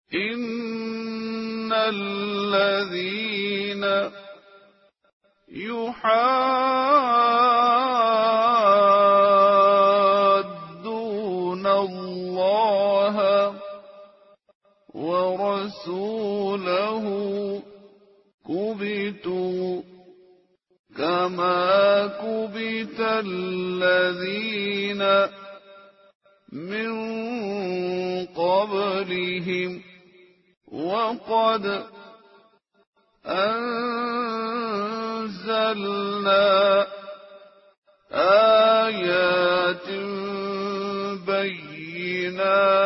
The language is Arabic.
إن الذين يحادون الله ورسوله كبتوا كما كبت الذين من قبلهم وقد أنزلنا آيات بينات